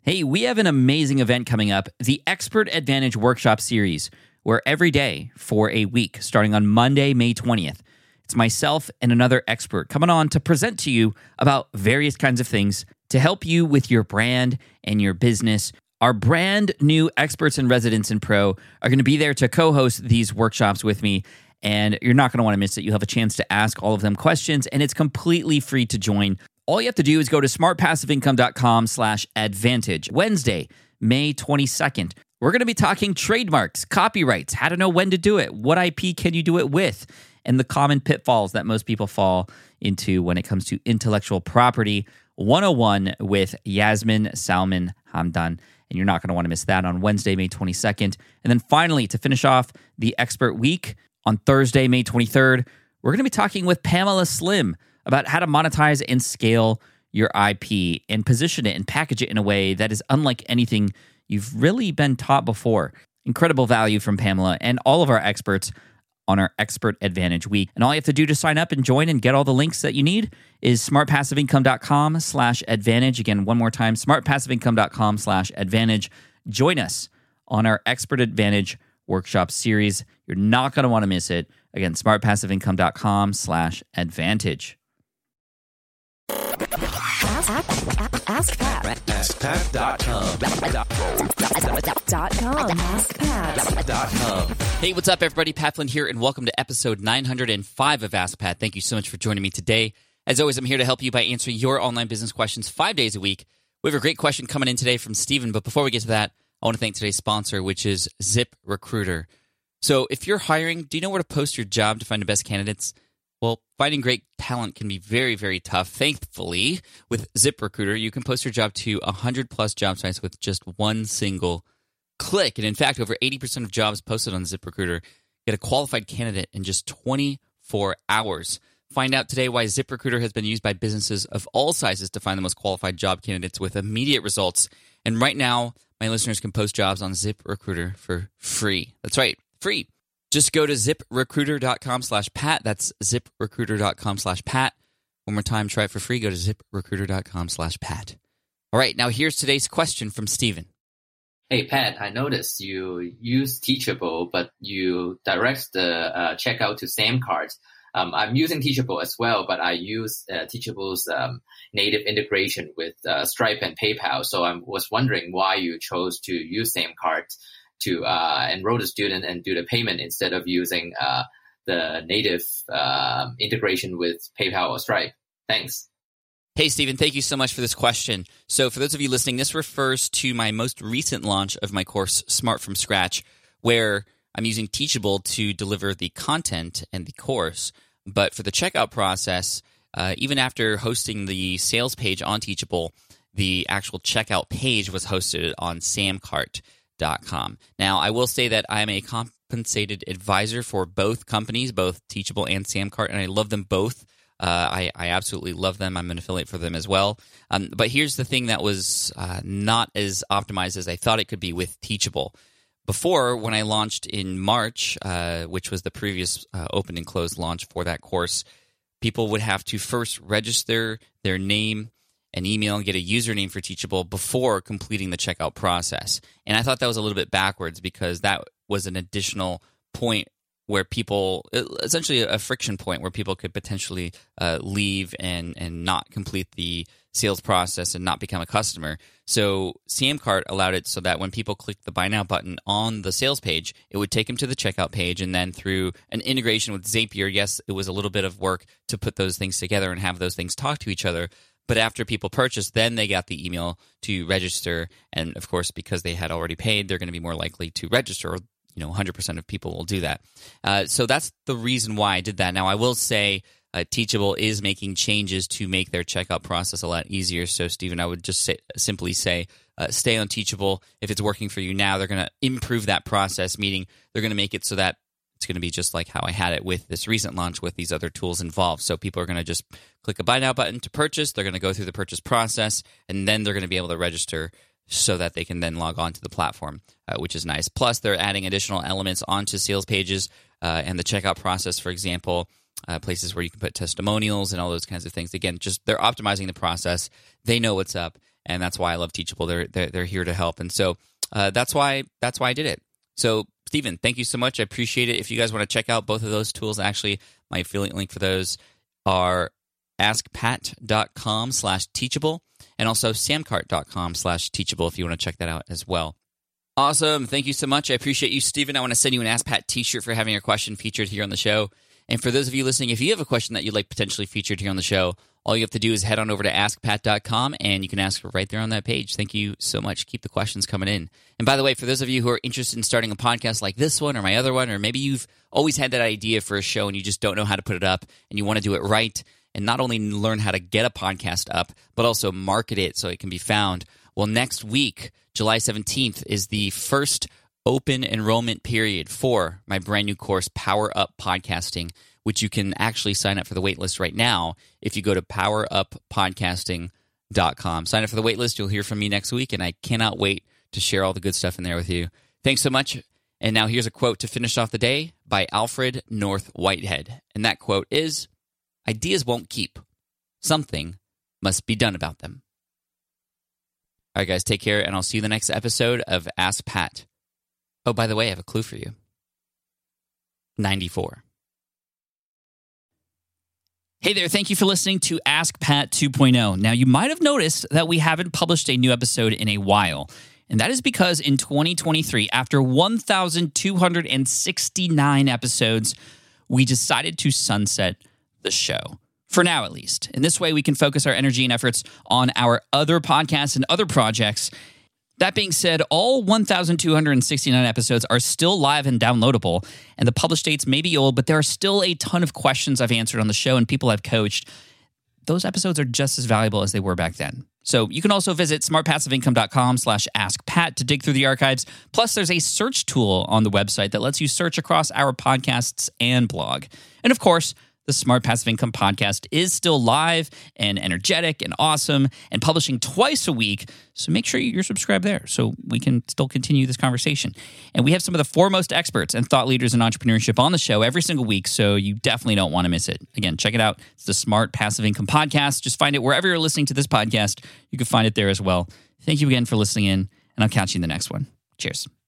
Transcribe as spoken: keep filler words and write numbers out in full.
Hey, we have an amazing event coming up, the Expert Advantage Workshop Series, where every day for a week, starting on Monday, May twentieth, it's myself and another expert coming on to present to you about various kinds of things to help you with your brand and your business. Our brand new experts and residents in Pro are going to be there to co-host these workshops with me, and you're not going to want to miss it. You'll have a chance to ask all of them questions, and it's completely free to join. All you have to do is go to smartpassiveincome.com slash advantage. Wednesday, May twenty-second, we're going to be talking trademarks, copyrights, how to know when to do it, what I P can you do it with, and the common pitfalls that most people fall into when it comes to intellectual property one oh one with Yasmin Salman Hamdan. And you're not going to want to miss that on Wednesday, May twenty-second. And then finally, to finish off the Expert Week, on Thursday, May twenty-third, we're going to be talking with Pamela Slim about how to monetize and scale your I P and position it and package it in a way that is unlike anything you've really been taught before. Incredible value from Pamela and all of our experts on our Expert Advantage Week. And all you have to do to sign up and join and get all the links that you need is smartpassiveincome.com slash advantage. Again, one more time, smartpassiveincome.com slash advantage. Join us on our Expert Advantage Workshop Series. You're not going to want to miss it. Again, smartpassiveincome.com slash advantage. Ask, ask, ask Pat. ask pat dot com. Dot com. Ask Pat. Dot com. Hey, what's up, everybody? Pat Flynn here, and welcome to episode nine hundred five of Ask Pat. Thank you so much for joining me today. As always, I'm here to help you by answering your online business questions five days a week. We have a great question coming in today from Steven, but before we get to that, I want to thank today's sponsor, which is ZipRecruiter. So if you're hiring, do you know where to post your job to find the best candidates? Well, finding great talent can be very, very tough. Thankfully, with ZipRecruiter, you can post your job to one hundred plus job sites with just one single click. And in fact, over eighty percent of jobs posted on ZipRecruiter get a qualified candidate in just twenty-four hours. Find out today why ZipRecruiter has been used by businesses of all sizes to find the most qualified job candidates with immediate results. And right now, my listeners can post jobs on ZipRecruiter for free. That's right, free. Just go to ziprecruiter.com slash Pat. That's ziprecruiter.com slash Pat. One more time, try it for free. Go to ziprecruiter.com slash Pat. All right, now here's today's question from Steven. Hey, Pat, I noticed you use Teachable, but you direct the uh, checkout to Samcart. Um, I'm using Teachable as well, but I use uh, Teachable's um, native integration with uh, Stripe and PayPal. So I was wondering why you chose to use Samcart to uh, enroll the student and do the payment instead of using uh, the native uh, integration with PayPal or Stripe. Thanks. Hey, Stephen, thank you so much for this question. So for those of you listening, this refers to my most recent launch of my course, Smart from Scratch, where I'm using Teachable to deliver the content and the course. But for the checkout process, uh, even after hosting the sales page on Teachable, the actual checkout page was hosted on Samcart dot com. Now, I will say that I'm a compensated advisor for both companies, both Teachable and Samcart, and I love them both. Uh, I, I absolutely love them. I'm an affiliate for them as well. Um, but here's the thing that was uh, not as optimized as I thought it could be with Teachable. Before, when I launched in March, uh, which was the previous uh, open and closed launch for that course, people would have to first register their name and email and get a username for Teachable before completing the checkout process. And I thought that was a little bit backwards because that was an additional point where people, essentially a friction point where people could potentially uh, leave and, and not complete the sales process and not become a customer. So Samcart allowed it so that when people clicked the Buy Now button on the sales page, it would take them to the checkout page, and then through an integration with Zapier, yes, it was a little bit of work to put those things together and have those things talk to each other. But after people purchased, then they got the email to register. And of course, because they had already paid, they're going to be more likely to register. Or, you know, one hundred percent of people will do that. Uh, so that's the reason why I did that. Now, I will say uh, Teachable is making changes to make their checkout process a lot easier. So, Stephen, I would just say, simply say, uh, stay on Teachable. If it's working for you now, they're going to improve that process, meaning they're going to make it so that it's going to be just like how I had it with this recent launch with these other tools involved. So people are going to just click a Buy Now button to purchase. They're going to go through the purchase process, and then they're going to be able to register so that they can then log on to the platform, uh, which is nice. Plus, they're adding additional elements onto sales pages uh, and the checkout process, for example, uh, places where you can put testimonials and all those kinds of things. Again, just they're optimizing the process. They know what's up, and that's why I love Teachable. They're they're, they're here to help, and so uh, that's why that's why I did it. So, Stephen, thank you so much. I appreciate it. If you guys want to check out both of those tools, actually, my affiliate link for those are askpat.com slash teachable and also samcart.com slash teachable if you want to check that out as well. Awesome. Thank you so much. I appreciate you, Stephen. I want to send you an Ask Pat t-shirt for having your question featured here on the show. And for those of you listening, if you have a question that you'd like potentially featured here on the show, all you have to do is head on over to ask pat dot com and you can ask right there on that page. Thank you so much. Keep the questions coming in. And by the way, for those of you who are interested in starting a podcast like this one or my other one, or maybe you've always had that idea for a show and you just don't know how to put it up and you want to do it right and not only learn how to get a podcast up, but also market it so it can be found. Well, next week, July seventeenth, is the first open enrollment period for my brand new course, Power Up Podcasting, which you can actually sign up for the waitlist right now if you go to power up podcasting dot com. Sign up for the waitlist. You'll hear from me next week, and I cannot wait to share all the good stuff in there with you. Thanks so much. And now here's a quote to finish off the day by Alfred North Whitehead. And that quote is, "Ideas won't keep. Something must be done about them." All right, guys, take care, and I'll see you in the next episode of Ask Pat. Oh, by the way, I have a clue for you. ninety-four. Hey there, thank you for listening to Ask Pat two point oh. Now, you might have noticed that we haven't published a new episode in a while, and that is because in twenty twenty-three, after one thousand two hundred sixty-nine episodes, we decided to sunset the show. For now, at least. In this way, we can focus our energy and efforts on our other podcasts and other projects. That being said, all one thousand two hundred sixty-nine episodes are still live and downloadable, and the published dates may be old, but there are still a ton of questions I've answered on the show and people I've coached. Those episodes are just as valuable as they were back then. So you can also visit smartpassiveincome.com slash askpat to dig through the archives. Plus, there's a search tool on the website that lets you search across our podcasts and blog. And of course, the Smart Passive Income podcast is still live and energetic and awesome and publishing twice a week. So make sure you're subscribed there so we can still continue this conversation. And we have some of the foremost experts and thought leaders in entrepreneurship on the show every single week, so you definitely don't want to miss it. Again, check it out. It's the Smart Passive Income podcast. Just find it wherever you're listening to this podcast. You can find it there as well. Thank you again for listening in, and I'll catch you in the next one. Cheers.